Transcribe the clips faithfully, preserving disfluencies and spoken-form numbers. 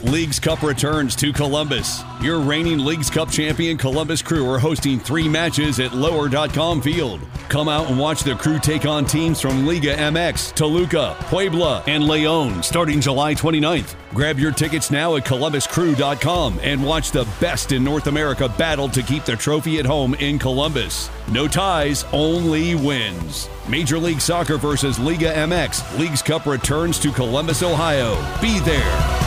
Leagues Cup returns to Columbus. Your reigning Leagues Cup champion Columbus Crew are hosting three matches at lower dot com Field. Come out and watch the Crew take on teams from Liga M X, Toluca, Puebla, and León starting July twenty-ninth. Grab your tickets now at columbus crew dot com and watch the best in North America battle to keep the trophy at home in Columbus. No ties, only wins. Major League Soccer versus Liga M X. Leagues Cup returns to Columbus, Ohio. Be there.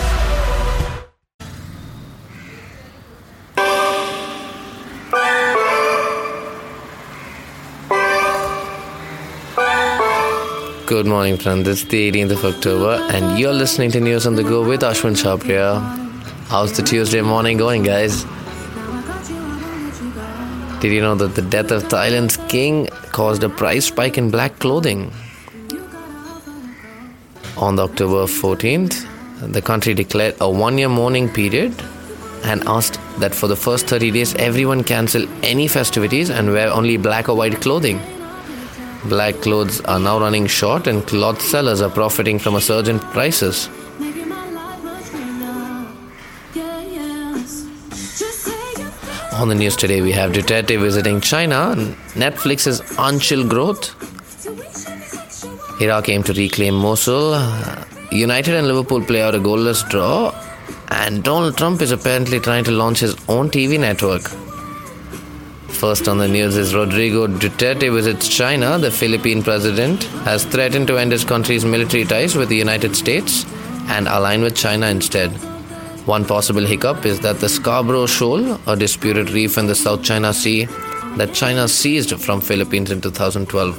Good morning, friends. It's the eighteenth of October, and you're listening to News on the Go with Ashwin Chhabria. How's the Tuesday morning going, guys? Did you know that the death of Thailand's king caused a price spike in black clothing? On October fourteenth, the country declared a one-year mourning period and asked that for the first thirty days, everyone cancel any festivities and wear only black or white clothing. Black clothes are now running short, and cloth sellers are profiting from a surge in prices. On the news today, we have Duterte visiting China, Netflix's unchill growth, Iraq aim to reclaim Mosul, United and Liverpool play out a goalless draw, and Donald Trump is apparently trying to launch his own T V network. First on the news is Rodrigo Duterte visits China. The Philippine president has threatened to end his country's military ties with the United States and align with China instead. One possible hiccup is that the Scarborough Shoal, a disputed reef in the South China Sea that China seized from Philippines in two thousand twelve.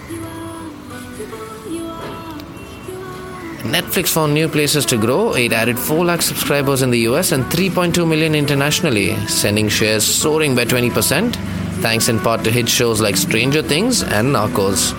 Netflix found new places to grow. It added four lakh subscribers in the U S and three point two million internationally, sending shares soaring by twenty percent, thanks in part to hit shows like Stranger Things and Narcos.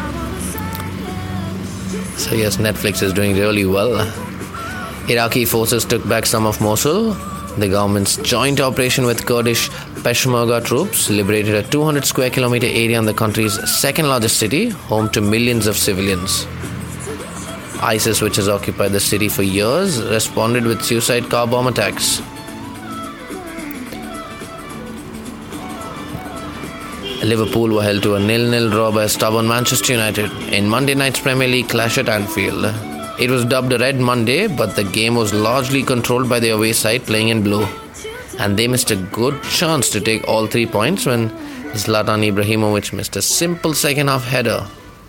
So yes, Netflix is doing really well. Iraqi forces took back some of Mosul. The government's joint operation with Kurdish Peshmerga troops liberated a two hundred square kilometer area in the country's second largest city, home to millions of civilians. ISIS, which has occupied the city for years, responded with suicide car bomb attacks. Liverpool were held to a nil-nil draw by a stubborn Manchester United in Monday night's Premier League clash at Anfield. It was dubbed a Red Monday, but the game was largely controlled by the away side playing in blue. And they missed a good chance to take all three points when Zlatan Ibrahimovic missed a simple second-half header.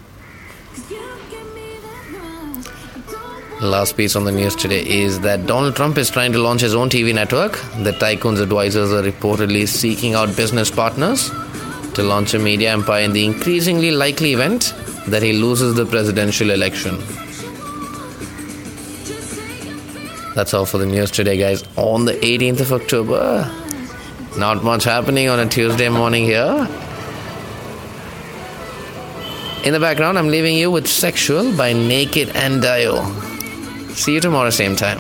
Last piece on the news today is that Donald Trump is trying to launch his own T V network. The tycoon's advisors are reportedly seeking out business partners to launch a media empire in the increasingly likely event that he loses the presidential election. That's all for the news today, guys. On the eighteenth of October, not much happening on a Tuesday morning here. In the background, I'm leaving you with Sexual by Naked and Dio. See you tomorrow, same time.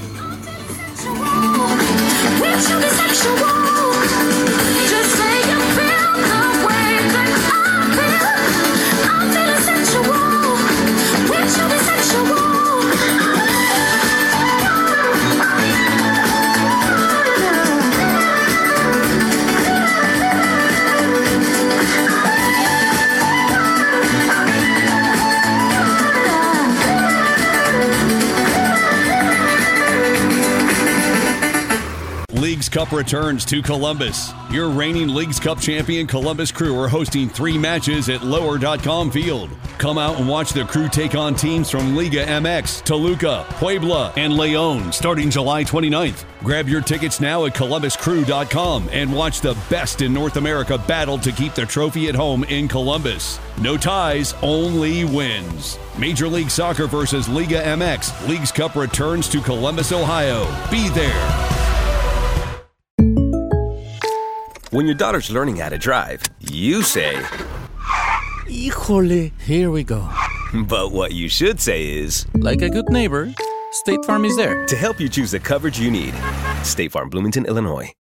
Leagues Cup returns to Columbus. Your reigning Leagues Cup champion Columbus Crew are hosting three matches at lower dot com Field. Come out and watch the Crew take on teams from Liga M X, Toluca, Puebla, and León starting July twenty-ninth. Grab your tickets now at columbus crew dot com and watch the best in North America battle to keep the trophy at home in Columbus. No ties, only wins. Major League Soccer versus Liga M X. Leagues Cup returns to Columbus, Ohio. Be there. When your daughter's learning how to drive, you say, Híjole, here we go. But what you should say is, like a good neighbor, State Farm is there to help you choose the coverage you need. State Farm, Bloomington, Illinois.